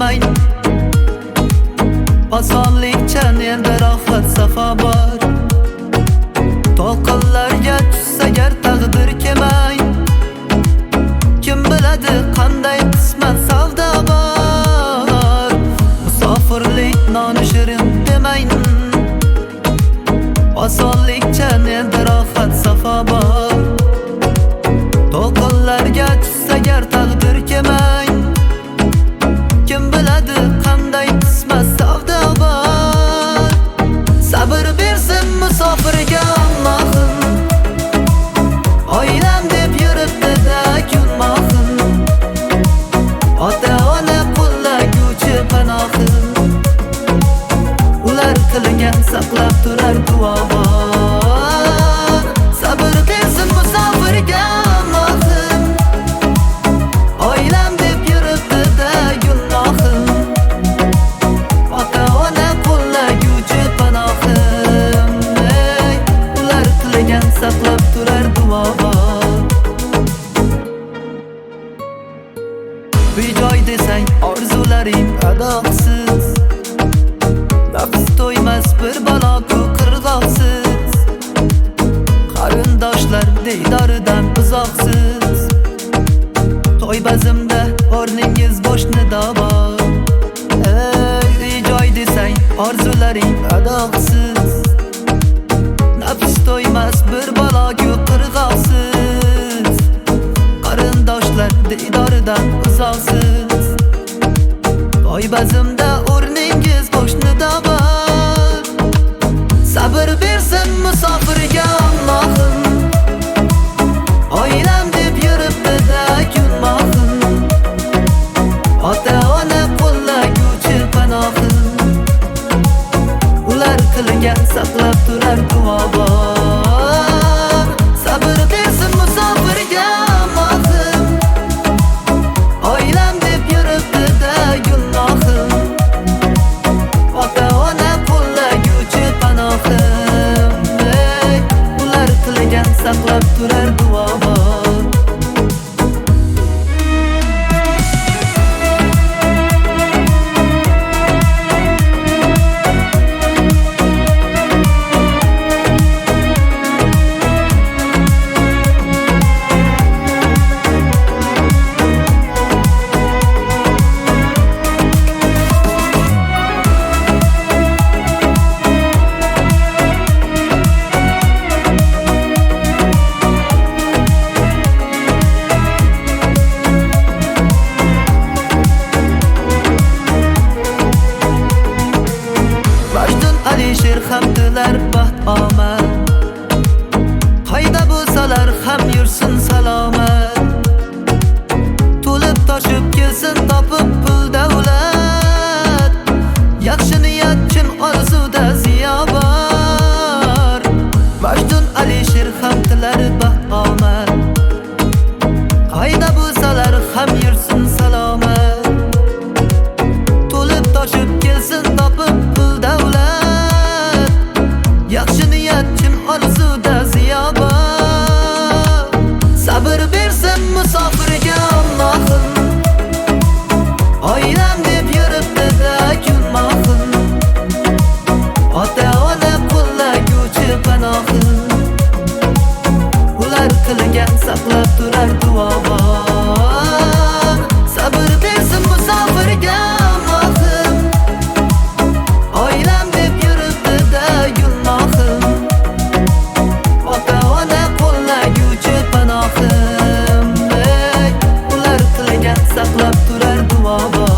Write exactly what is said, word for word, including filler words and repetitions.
demang. Osonlikcha endi rohat safo bor. To'qinlarga tushsa gar taqdir kelmang. Kim biladi qanday qismat savdo bor. Musofirlik noni shirin demang. Osonlikcha endi rohat safo bor. To'qinlarga tushsa gar taqdir kelmang. Kim biladi qanday qismat savdo bor. Sabr bersin musofirga Allohim. Oilam deb yuribdi-da kulmoqim. Ota-ona qo'llaguvchi panohim. Ular qilgan saqlab turar duo bor. Sabr bersin musofirga Allohim. Oilam deb yuribdi-da kulmoqim. Ota-ona qo'llaguvchi panohim. Ular qilgan saqlab turar duo bor. Uy-joy desang orzularing adoqsiz. Nafs to'ymas bir balo-ku qirg'oqsiz. Qarindoshlar diydoridan uzoqsiz. To'y bazimda o'rningiz bo'shnida bor. Ey uy-joy desang orzularing adoqsiz. Nafs to'ymas bir balo-ku qirg'oqsiz. Qarindoshlar diydoridan uzoqsiz. To'y bazimda o'rningiz bo'shnida bor. Sabr bersin musofirga Allohim. Oilam deb yuribdi-da kulmoqim. Ota-ona qo'llaguvchi panohim. Ular qilgan saqlab turar duo bor. Sabr bersin musofirga Allohim. Oilam deb yuribdi-da kulmoqim. Ota-ona qo'llaguvchi panohim. Ular qilgan saqlab turar duo bor. Alisher ham tilar baxt omad. Qayda bo'lsalar ham yursin salomat. To'lib toshib kelsin topib pul davlat. Yaxshi niyat chin orzuda ziyo bor. Majdun Alisher ham tilar baxt omad. Qayda bo'lsalar ham yursin salomat. To'lib toshib kelsin topib pul davlat. Yaxshi niyat chin orzuda ziyo bor. Sabr bersin musofirga Allohim. Oilam deb yuribdi-da kulmoqim. Ota-ona qo'llaguvchi panohim. Ular qilgan saqlab turar duo bor. Sabr bersin musofirga Allohim. Oilam deb yuribdi-da kulmoqim. Ota-ona qo'llaguvchi panohim. Ular qilgan saqlab turar duo bor.